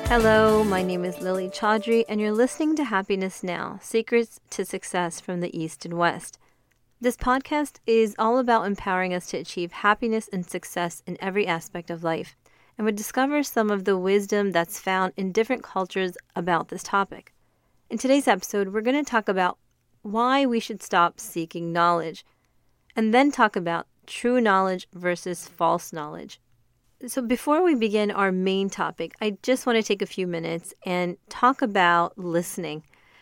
Hello, my name is Lily Chaudhry, and you're listening to Happiness Now, Secrets to Success from the East and West. This podcast is all about empowering us to achieve happiness and success in every aspect of life, and we discover some of the wisdom that's found in different cultures about this topic. In today's episode, we're going to talk about why we should stop seeking knowledge, and then talk about true knowledge versus false knowledge. So before we begin our main topic, I just want to take a few minutes and talk about listening.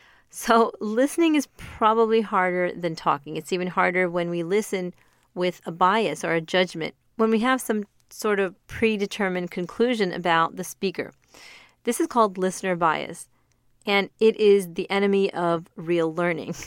So listening is probably harder than talking. It's even harder when we listen with a bias or a judgment, when we have some sort of predetermined conclusion about the speaker. This is called listener bias, and it is the enemy of real learning.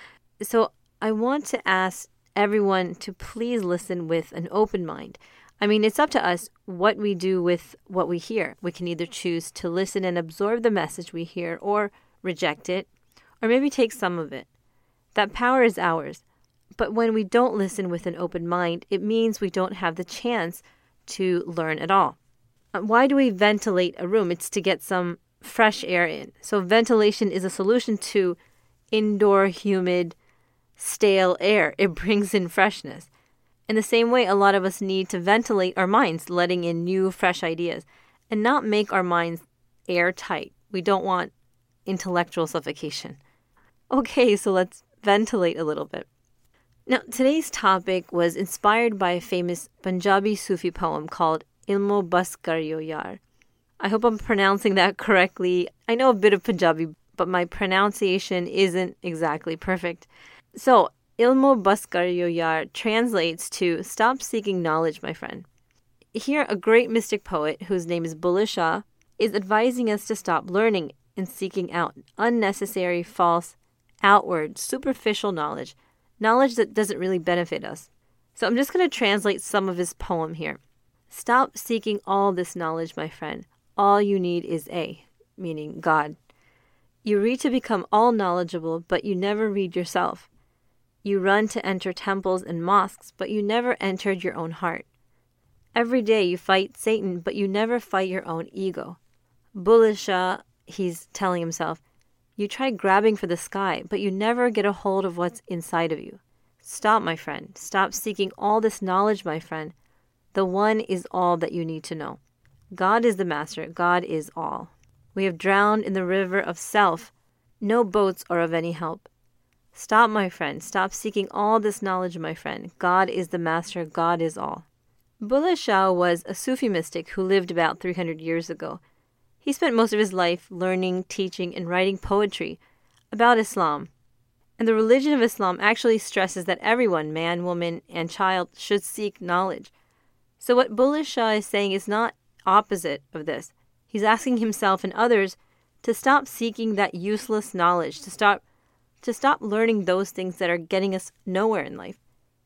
So I want to ask everyone to please listen with an open mind. I mean, it's up to us what we do with what we hear. We can either choose to listen and absorb the message we hear or reject it, or maybe take some of it. That power is ours. But when we don't listen with an open mind, it means we don't have the chance to learn at all. Why do we ventilate a room? It's to get some fresh air in. So ventilation is a solution to indoor, humid, stale air. It brings in freshness. In the same way, a lot of us need to ventilate our minds, letting in new, fresh ideas, and not make our minds airtight. We don't want intellectual suffocation. Okay, so let's ventilate a little bit. Now, today's topic was inspired by a famous Punjabi Sufi poem called Ilmo Bas Kar Yo Yaar. I hope I'm pronouncing that correctly. I know a bit of Punjabi, but my pronunciation isn't exactly perfect. So, Ilmo Bas Kar Yo Yaar translates to stop seeking knowledge, my friend. Here, a great mystic poet, whose name is Bulleh Shah, is advising us to stop learning and seeking out unnecessary, false, outward, superficial knowledge that doesn't really benefit us. So I'm just going to translate some of his poem here. Stop seeking all this knowledge, my friend. All you need is meaning God. You read to become all knowledgeable, but you never read yourself. You run to enter temples and mosques, but you never entered your own heart. Every day you fight Satan, but you never fight your own ego. Bulleh Shah, he's telling himself, you try grabbing for the sky, but you never get a hold of what's inside of you. Stop, my friend. Stop seeking all this knowledge, my friend. The one is all that you need to know. God is the master. God is all. We have drowned in the river of self. No boats are of any help. Stop, my friend. Stop seeking all this knowledge, my friend. God is the master. God is all. Bulleh Shah was a Sufi mystic who lived about 300 years ago. He spent most of his life learning, teaching, and writing poetry about Islam. And the religion of Islam actually stresses that everyone, man, woman, and child, should seek knowledge. So what Bulleh Shah is saying is not opposite of this. He's asking himself and others to stop seeking that useless knowledge, to stop learning those things that are getting us nowhere in life.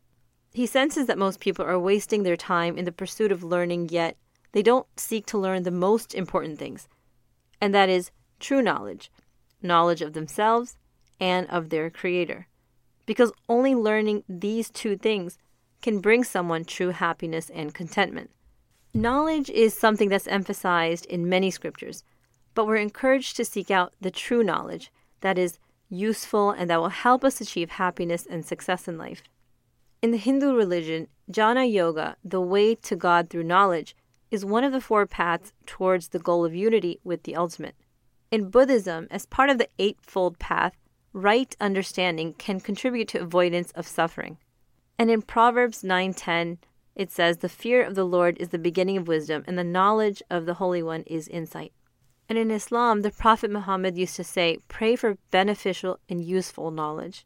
He senses that most people are wasting their time in the pursuit of learning, yet they don't seek to learn the most important things, and that is true knowledge of themselves and of their Creator. Because only learning these two things can bring someone true happiness and contentment. Knowledge is something that's emphasized in many scriptures, but we're encouraged to seek out the true knowledge that is useful and that will help us achieve happiness and success in life. In the Hindu religion, Jnana Yoga, the way to God through knowledge, is one of the 4 paths towards the goal of unity with the ultimate. In Buddhism, as part of the Eightfold Path, right understanding can contribute to avoidance of suffering. And in Proverbs 9:10, it says, the fear of the Lord is the beginning of wisdom, and the knowledge of the Holy One is insight. And in Islam, the Prophet Muhammad used to say, pray for beneficial and useful knowledge.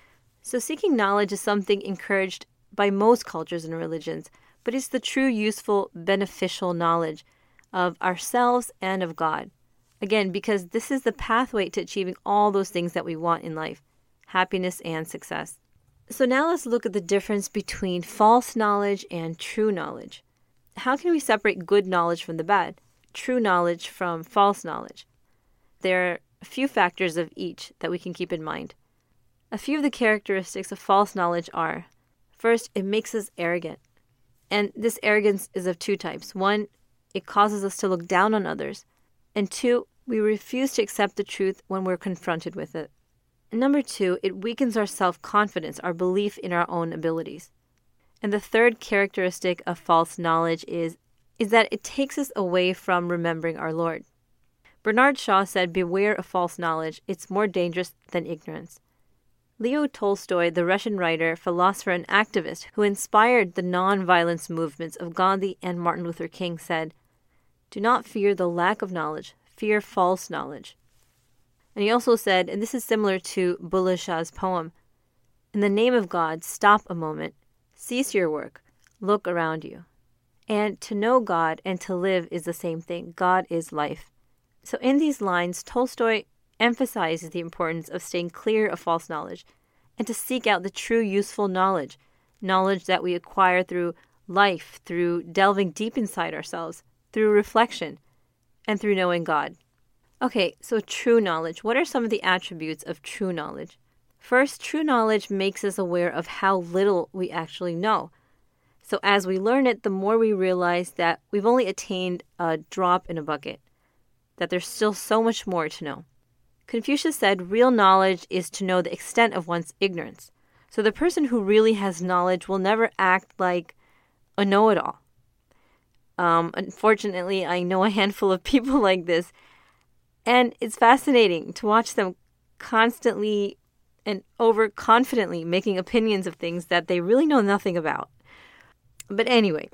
So seeking knowledge is something encouraged by most cultures and religions, but it's the true, useful, beneficial knowledge of ourselves and of God. Again, because this is the pathway to achieving all those things that we want in life, happiness and success. So now let's look at the difference between false knowledge and true knowledge. How can we separate good knowledge from the bad? True knowledge from false knowledge? There are a few factors of each that we can keep in mind. A few of the characteristics of false knowledge are, first, it makes us arrogant. And this arrogance is of 2 types. One, it causes us to look down on others. And 2, we refuse to accept the truth when we're confronted with it. And number 2, it weakens our self-confidence, our belief in our own abilities. And the third characteristic of false knowledge is that it takes us away from remembering our Lord. Bernard Shaw said, "Beware of false knowledge. It's more dangerous than ignorance." Leo Tolstoy, the Russian writer, philosopher, and activist who inspired the non-violence movements of Gandhi and Martin Luther King, said, "Do not fear the lack of knowledge, fear false knowledge." And he also said, and this is similar to Bulleh Shah's poem, "In the name of God, stop a moment, cease your work, look around you." And to know God and to live is the same thing. God is life. So in these lines, Tolstoy emphasizes the importance of staying clear of false knowledge and to seek out the true useful knowledge that we acquire through life, through delving deep inside ourselves, through reflection, and through knowing God. Okay, so true knowledge. What are some of the attributes of true knowledge? First, true knowledge makes us aware of how little we actually know. So as we learn it, the more we realize that we've only attained a drop in a bucket, that there's still so much more to know. Confucius said, "Real knowledge is to know the extent of one's ignorance." So the person who really has knowledge will never act like a know-it-all. Unfortunately, I know a handful of people like this, and it's fascinating to watch them constantly and overconfidently making opinions of things that they really know nothing about. But anyway,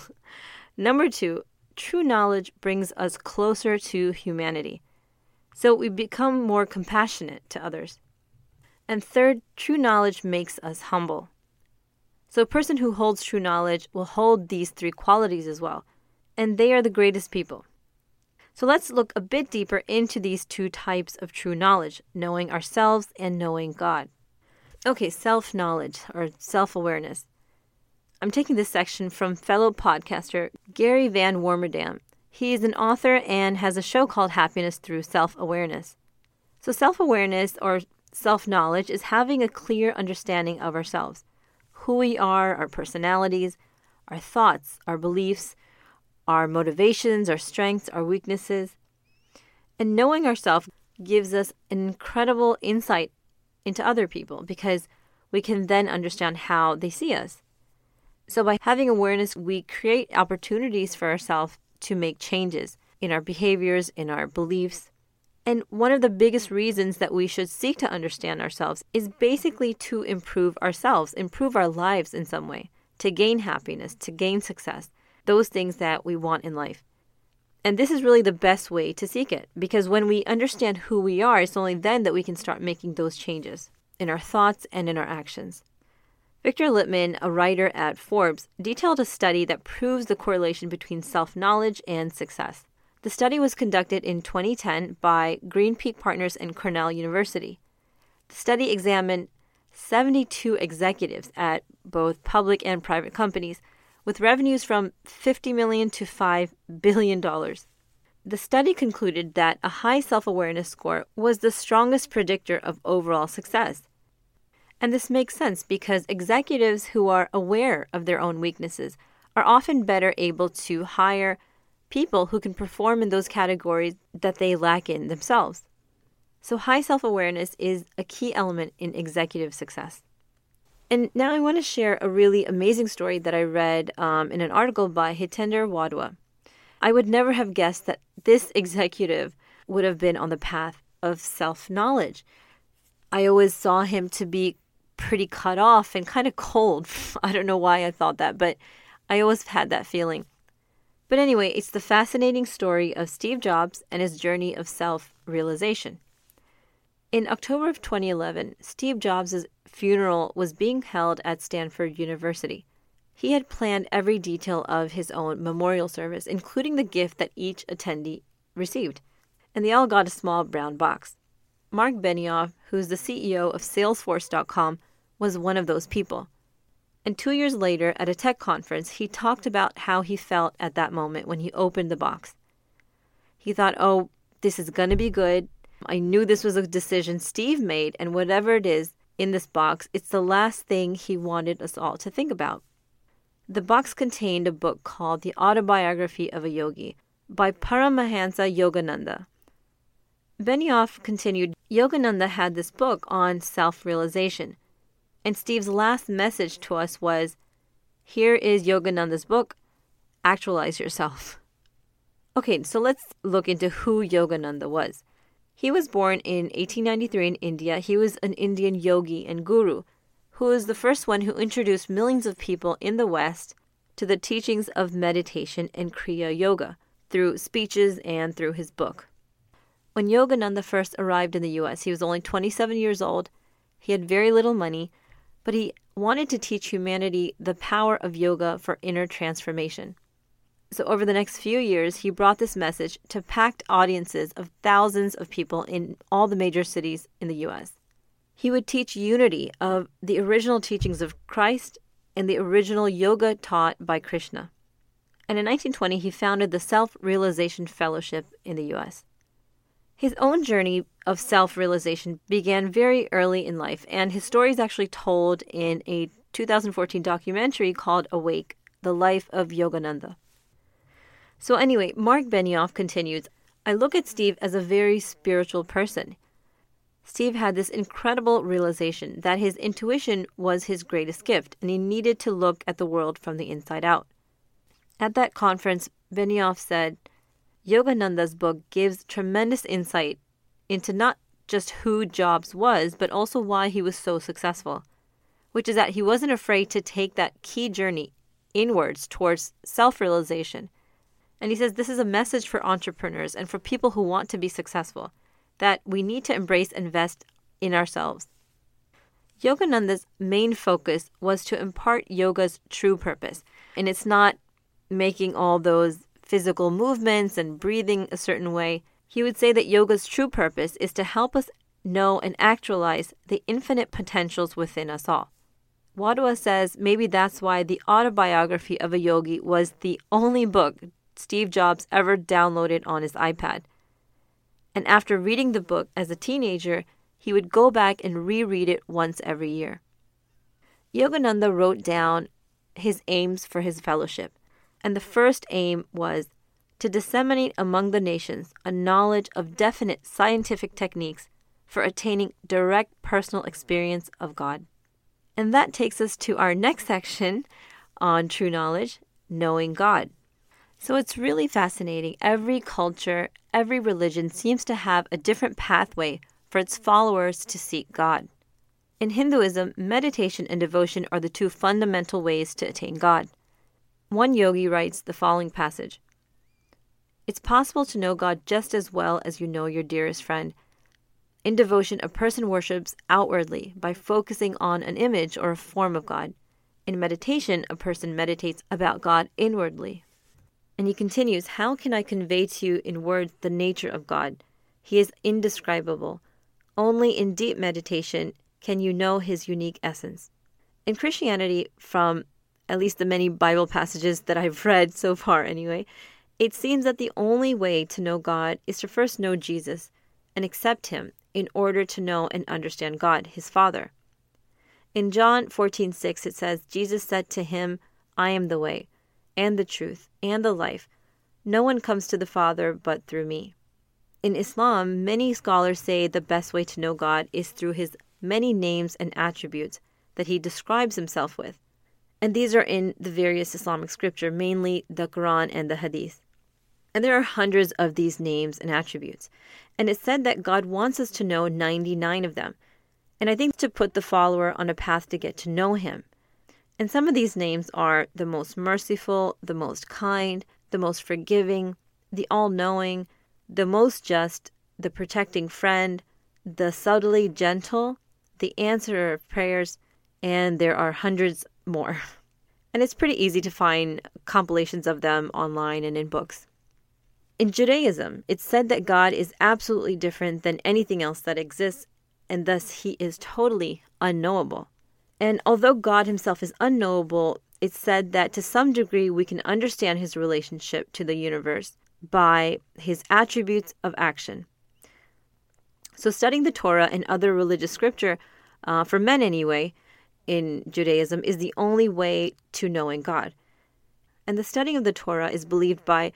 number 2, true knowledge brings us closer to humanity. So we become more compassionate to others. And third, true knowledge makes us humble. So a person who holds true knowledge will hold these 3 qualities as well. And they are the greatest people. So let's look a bit deeper into these 2 types of true knowledge, knowing ourselves and knowing God. Okay, self-knowledge or self-awareness. I'm taking this section from fellow podcaster Gary Van Warmerdam. He is an author and has a show called Happiness Through Self-Awareness. So self-awareness or self-knowledge is having a clear understanding of ourselves, who we are, our personalities, our thoughts, our beliefs, our motivations, our strengths, our weaknesses. And knowing ourselves gives us an incredible insight into other people because we can then understand how they see us. So by having awareness, we create opportunities for ourselves to make changes in our behaviors, in our beliefs. And one of the biggest reasons that we should seek to understand ourselves is basically to improve ourselves, improve our lives in some way, to gain happiness, to gain success, those things that we want in life. And this is really the best way to seek it, because when we understand who we are, it's only then that we can start making those changes in our thoughts and in our actions. Victor Litman, a writer at Forbes, detailed a study that proves the correlation between self-knowledge and success. The study was conducted in 2010 by Green Peak Partners and Cornell University. The study examined 72 executives at both public and private companies with revenues from $50 million to $5 billion. The study concluded that a high self-awareness score was the strongest predictor of overall success. And this makes sense because executives who are aware of their own weaknesses are often better able to hire people who can perform in those categories that they lack in themselves. So high self-awareness is a key element in executive success. And now I want to share a really amazing story that I read in an article by Hitender Wadhwa. I would never have guessed that this executive would have been on the path of self-knowledge. I always saw him to be pretty cut off and kind of cold. I don't know why I thought that, but I always had that feeling. But anyway, it's the fascinating story of Steve Jobs and his journey of self-realization. In October of 2011, Steve Jobs' funeral was being held at Stanford University. He had planned every detail of his own memorial service, including the gift that each attendee received, and they all got a small brown box. Mark Benioff, who's the CEO of Salesforce.com, was one of those people. And 2 years later, at a tech conference, he talked about how he felt at that moment when he opened the box. He thought, oh, this is going to be good. I knew this was a decision Steve made, and whatever it is in this box, it's the last thing he wanted us all to think about. The box contained a book called The Autobiography of a Yogi, by Paramahansa Yogananda. Benioff continued, Yogananda had this book on self-realization. And Steve's last message to us was, here is Yogananda's book, Actualize Yourself. Okay, so let's look into who Yogananda was. He was born in 1893 in India. He was an Indian yogi and guru who was the first one who introduced millions of people in the West to the teachings of meditation and Kriya Yoga through speeches and through his book. When Yogananda first arrived in the U.S., he was only 27 years old. He had very little money, but he wanted to teach humanity the power of yoga for inner transformation. So over the next few years, he brought this message to packed audiences of thousands of people in all the major cities in the U.S. He would teach unity of the original teachings of Christ and the original yoga taught by Krishna. And in 1920, he founded the Self-Realization Fellowship in the U.S. His own journey of self-realization began very early in life, and his story is actually told in a 2014 documentary called Awake, The Life of Yogananda. So anyway, Mark Benioff continues, I look at Steve as a very spiritual person. Steve had this incredible realization that his intuition was his greatest gift, and he needed to look at the world from the inside out. At that conference, Benioff said, Yogananda's book gives tremendous insight into not just who Jobs was, but also why he was so successful, which is that he wasn't afraid to take that key journey inwards towards self-realization. And he says this is a message for entrepreneurs and for people who want to be successful, that we need to embrace and invest in ourselves. Yogananda's main focus was to impart yoga's true purpose. And it's not making all those physical movements and breathing a certain way. He would say that yoga's true purpose is to help us know and actualize the infinite potentials within us all. Wadhwa says maybe that's why the autobiography of a yogi was the only book Steve Jobs ever downloaded on his iPad. And after reading the book as a teenager, he would go back and reread it once every year. Yogananda wrote down his aims for his fellowship, and the first aim was to disseminate among the nations a knowledge of definite scientific techniques for attaining direct personal experience of God. And that takes us to our next section on true knowledge, knowing God. So it's really fascinating. Every culture, every religion seems to have a different pathway for its followers to seek God. In Hinduism, meditation and devotion are the two fundamental ways to attain God. One yogi writes the following passage, It's possible to know God just as well as you know your dearest friend. In devotion, a person worships outwardly by focusing on an image or a form of God. In meditation, a person meditates about God inwardly. And he continues, how can I convey to you in words the nature of God? He is indescribable. Only in deep meditation can you know his unique essence. In Christianity, from at least the many Bible passages that I've read so far anyway, it seems that the only way to know God is to first know Jesus and accept him in order to know and understand God, his Father. In John 14:6, it says, Jesus said to him, I am the way, and the truth, and the life. No one comes to the Father but through me. In Islam, many scholars say the best way to know God is through his many names and attributes that he describes himself with. And these are in the various Islamic scripture, mainly the Quran and the Hadith. And there are hundreds of these names and attributes. And it's said that God wants us to know 99 of them. And I think to put the follower on a path to get to know him. And some of these names are the most merciful, the most kind, the most forgiving, the all-knowing, the most just, the protecting friend, the subtly gentle, the answerer of prayers, and there are hundreds more. And it's pretty easy to find compilations of them online and in books. In Judaism, it's said that God is absolutely different than anything else that exists, and thus he is totally unknowable. And although God himself is unknowable, it's said that to some degree we can understand his relationship to the universe by his attributes of action. So studying the Torah and other religious scripture, for men anyway, in Judaism, is the only way to knowing God. And the studying of the Torah is believed by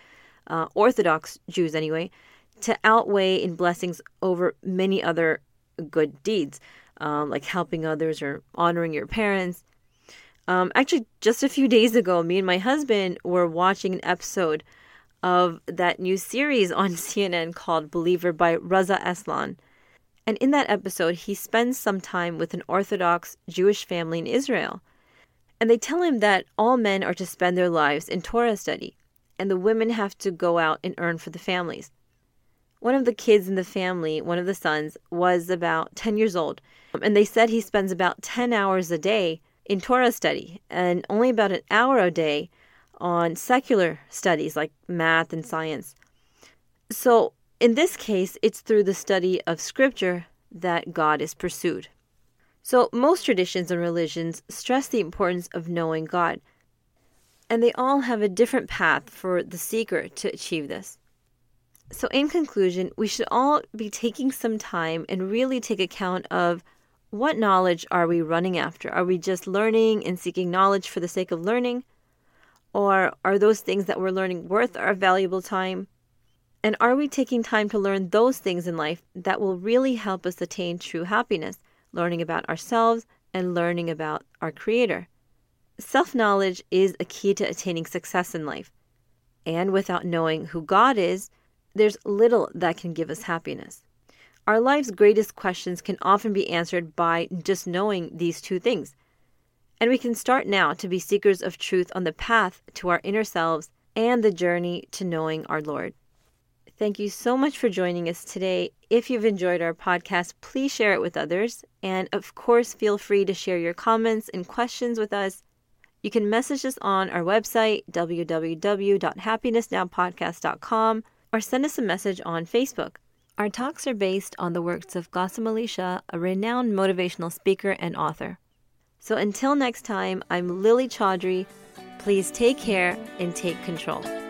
Orthodox Jews anyway, to outweigh in blessings over many other good deeds, like helping others or honoring your parents. Actually, just a few days ago, me and my husband were watching an episode of that new series on CNN called Believer by Reza Aslan. And in that episode, he spends some time with an Orthodox Jewish family in Israel. And they tell him that all men are to spend their lives in Torah study, and the women have to go out and earn for the families. One of the kids in the family, one of the sons, was about 10 years old. And they said he spends about 10 hours a day in Torah study and only about an hour a day on secular studies like math and science. So in this case, it's through the study of Scripture that God is pursued. So most traditions and religions stress the importance of knowing God, and they all have a different path for the seeker to achieve this. So in conclusion, we should all be taking some time and really take account of what knowledge are we running after? Are we just learning and seeking knowledge for the sake of learning? Or are those things that we're learning worth our valuable time? And are we taking time to learn those things in life that will really help us attain true happiness, learning about ourselves and learning about our Creator? Self-knowledge is a key to attaining success in life. And without knowing who God is, there's little that can give us happiness. Our life's greatest questions can often be answered by just knowing these two things. And we can start now to be seekers of truth on the path to our inner selves and the journey to knowing our Lord. Thank you so much for joining us today. If you've enjoyed our podcast, please share it with others. And of course, feel free to share your comments and questions with us. You can message us on our website, www.happinessnowpodcast.com, or send us a message on Facebook. Our talks are based on the works of Ghassem Elisha, a renowned motivational speaker and author. So until next time, I'm Lily Chaudhry. Please take care and take control.